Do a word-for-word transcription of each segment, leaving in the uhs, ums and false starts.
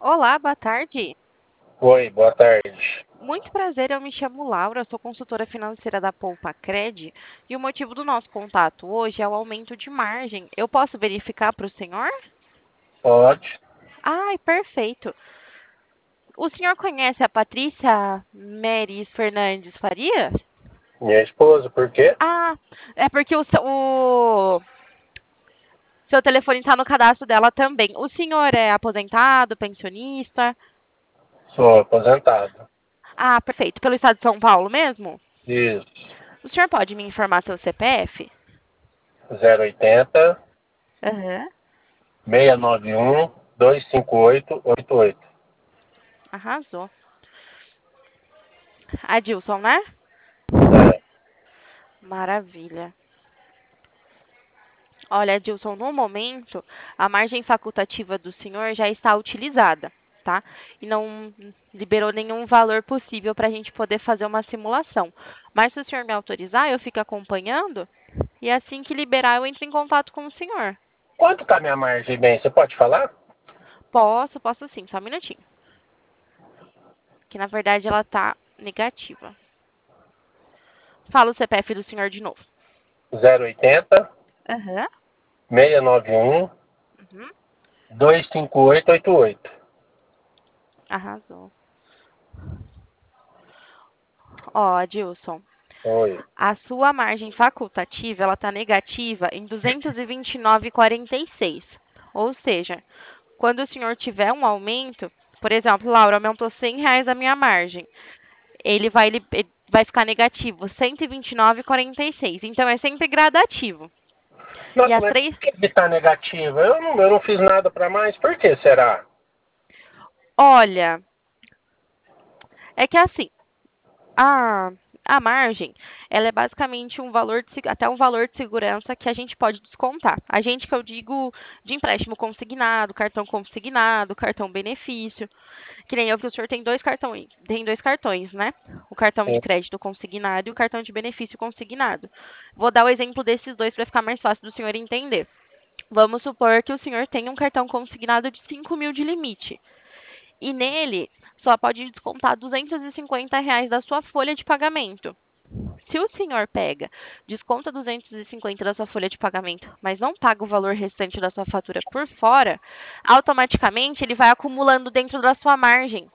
Olá, boa tarde. Oi, boa tarde. Muito prazer, eu me chamo Laura, sou consultora financeira da Poupa Cred e o motivo do nosso contato hoje é o aumento de margem. Eu posso verificar para o senhor? Pode. Ai, perfeito. O senhor conhece a Patrícia Meires Fernandes Farias? Minha esposa, por quê? Ah, é porque o, seu- o seu telefone está no cadastro dela também. O senhor é aposentado, pensionista? Sou aposentado. Ah, perfeito. Pelo estado de São Paulo mesmo? Isso. O senhor pode me informar seu C P F? zero oitenta, Aham. seiscentos e noventa e um, duzentos e cinquenta e oito, oitenta e oito. Arrasou. Adilson, né? É. Maravilha. Olha, Adilson, no momento, a margem facultativa do senhor já está utilizada, tá? E não liberou nenhum valor possível para a gente poder fazer uma simulação. Mas se o senhor me autorizar, eu fico acompanhando e assim que liberar, eu entro em contato com o senhor. Quanto está minha margem, bem? Você pode falar? Posso, posso sim, só um minutinho. Que na verdade ela está negativa. Fala o C P F do senhor de novo. zero oitenta, Aham. seiscentos e noventa e um, Uhum. duzentos e cinquenta e oito, oitenta e oito. Arrasou. Ó, Adilson, Oi. a sua margem facultativa ela está negativa em duzentos e vinte e nove vírgula quarenta e seis. Ou seja, quando o senhor tiver um aumento, por exemplo, Laura, aumentou cem reais a minha margem, ele vai, ele vai ficar negativo cento e vinte e nove vírgula quarenta e seis. Então, é sempre gradativo. E Nossa, as mas três... por que ele está negativo? Eu não, eu não fiz nada para mais. Por que será? Olha, é que assim, A, a margem, ela é basicamente um valor de, se- até um valor de segurança que a gente pode descontar. A gente que eu digo de empréstimo consignado, cartão consignado, cartão benefício. Que nem eu que o senhor tem dois cartões, tem dois cartões, né? O cartão de Sim. crédito consignado e o cartão de benefício consignado. Vou dar o exemplo desses dois para ficar mais fácil do senhor entender. Vamos supor que o senhor tem um cartão consignado de cinco mil de limite. E nele só pode descontar duzentos e cinquenta reais da sua folha de pagamento. Se o senhor pega, desconta duzentos e cinquenta da sua folha de pagamento, mas não paga o valor restante da sua fatura por fora, automaticamente ele vai acumulando dentro da sua margem.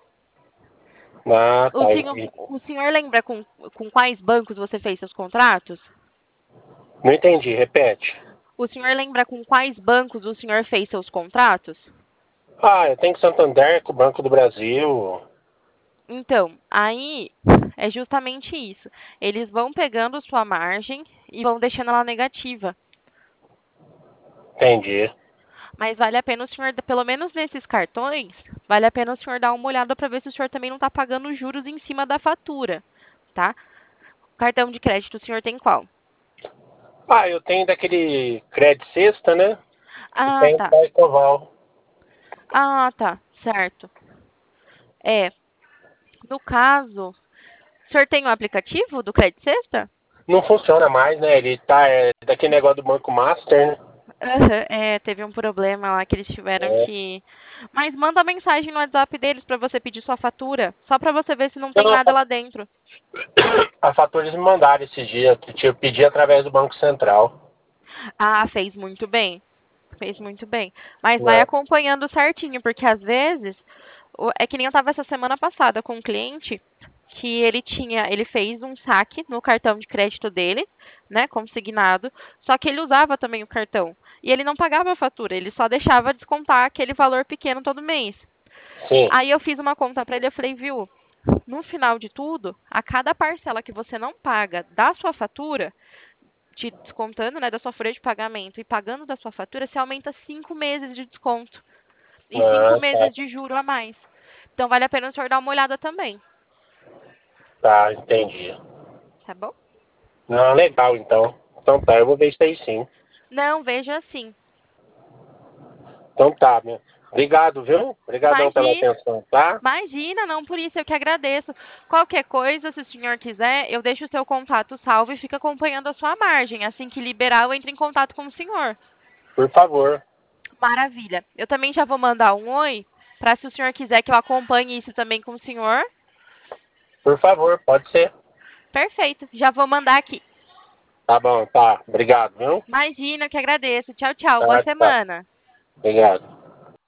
Ah, O tá. senhor, Entendi. o senhor lembra com, com quais bancos você fez seus contratos? Não entendi, repete. O senhor lembra com quais bancos o senhor fez seus contratos? Ah, eu tenho Santander com o Banco do Brasil. Então, aí é justamente isso. Eles vão pegando sua margem e vão deixando ela negativa. Entendi. Mas vale a pena o senhor, pelo menos nesses cartões, vale a pena o senhor dar uma olhada para ver se o senhor também não está pagando juros em cima da fatura, tá? Cartão de crédito, o senhor tem qual? Ah, eu tenho daquele Credit Sexta, né? E Ah, tenho tá. da Ecoval. Ah, tá. Certo. É, no caso, o senhor tem o aplicativo do Crédito Sexta? Não funciona mais, né? Ele tá é, daquele negócio do Banco Master, né? Aham, é, teve um problema lá que eles tiveram É. que. Mas manda mensagem no WhatsApp deles para você pedir sua fatura, só para você ver se não tem Então, a, nada fa- lá dentro. a fatura eles me mandaram esse dia. Eu pedi através do Banco Central. Ah, fez muito bem. Fez muito bem. Mas vai Né? acompanhando certinho, porque às vezes. o- É que nem eu estava essa semana passada com um cliente que ele tinha, ele fez um saque no cartão de crédito dele, né, consignado, só que ele usava também o cartão. E ele não pagava a fatura, ele só deixava descontar aquele valor pequeno todo mês. Sim. Aí eu fiz uma conta para ele, eu falei, viu, no final de tudo, a cada parcela que você não paga da sua fatura, te descontando, né, da sua folha de pagamento e pagando da sua fatura, você aumenta cinco meses de desconto e cinco Ah, tá. meses de juro a mais. Então vale a pena o senhor dar uma olhada também, Tá, entendi. tá bom? Não, legal, então. Então tá, eu vou ver isso aí sim. Não, veja assim. Então tá, meu. Obrigado, viu? Obrigadão pela Imagina, atenção, tá? imagina, não por isso, eu que agradeço. Qualquer coisa, se o senhor quiser, eu deixo o seu contato salvo e fico acompanhando a sua margem. Assim que liberar, eu entro em contato com o senhor. Por favor. Maravilha. Eu também já vou mandar um oi. Para se o senhor quiser que eu acompanhe isso também com o senhor. Por favor, pode ser. Perfeito, já vou mandar aqui. Tá bom, tá. Obrigado, viu? Imagina, que agradeço. Tchau, tchau. Boa Tá, tá. semana. Obrigado.